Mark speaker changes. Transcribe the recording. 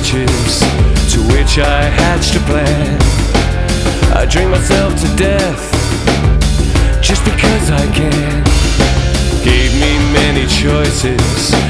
Speaker 1: riches to which I hatched a plan. I drink myself to death just because I can. Gave me many choices,